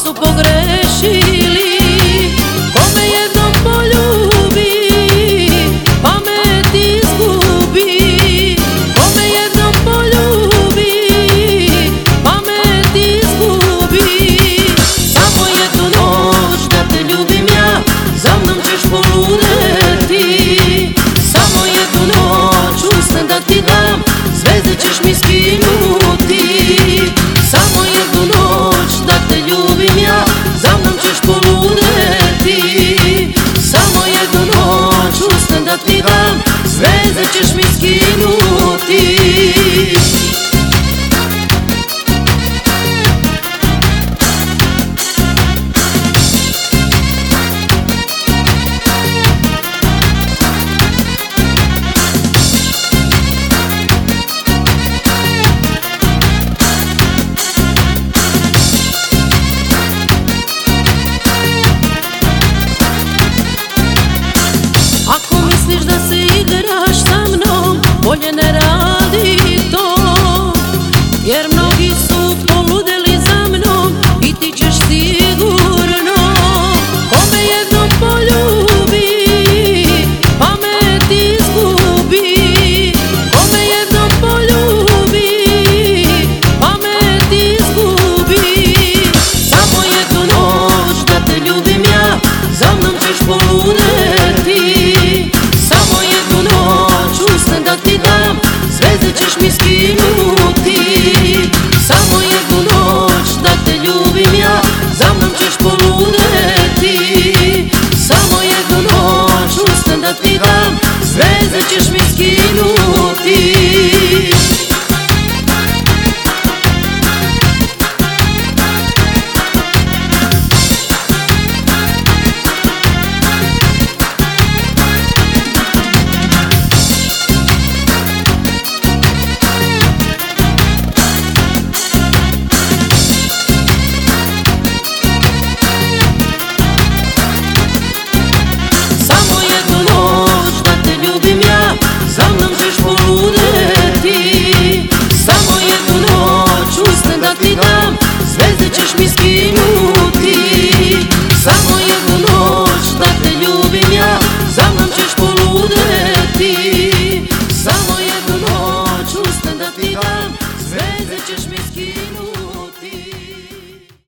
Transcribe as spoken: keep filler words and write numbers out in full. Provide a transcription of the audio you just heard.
su pogrešili. Kome jednom poljubi, pamet izgubi. Kome jednom poljubi, pamet izgubi. Samo jednu noć da te ljubim ja, za mnom ćeš poludeti. Samo jednu noć usne da ti dam, zvezde ćeš mi skinuti. Samo jednu noć da te ljubim ja, za mnom ćeš poludeti. Samo jednu noć usne da ti dam, zvezde ćeš mi skinuti. Ako misliš da se igraš sa mnom, bolje ne radi to, jer mnogi su poludeli za mnom i ti ćeš sigurno. Kome jednom poljubi, pamet izgubi. Kome jednom poljubi, pamet izgubi. Samo jednu noć da te ljubim ja, za mnom ćeš poludeti. Samo jednu noć usne da ti dam, zvezde ćeš mi skinuti. Samo jednu noć da te ljubim ja, za mnom ćeš poludeti. Samo jednu noć usne da ti dam, zvezde ćeš mi skinuti. Samo jednu noć da te ljubim ja, za mnom ćeš poludeti. Samo jednu noć usne da ti dam, zvezde ćeš mi skinuti. Samo jednu noć da te ljubim ja, za mnom ćeš poludeti. Samo jednu noć usne da ti dam, zvezde ćeš mi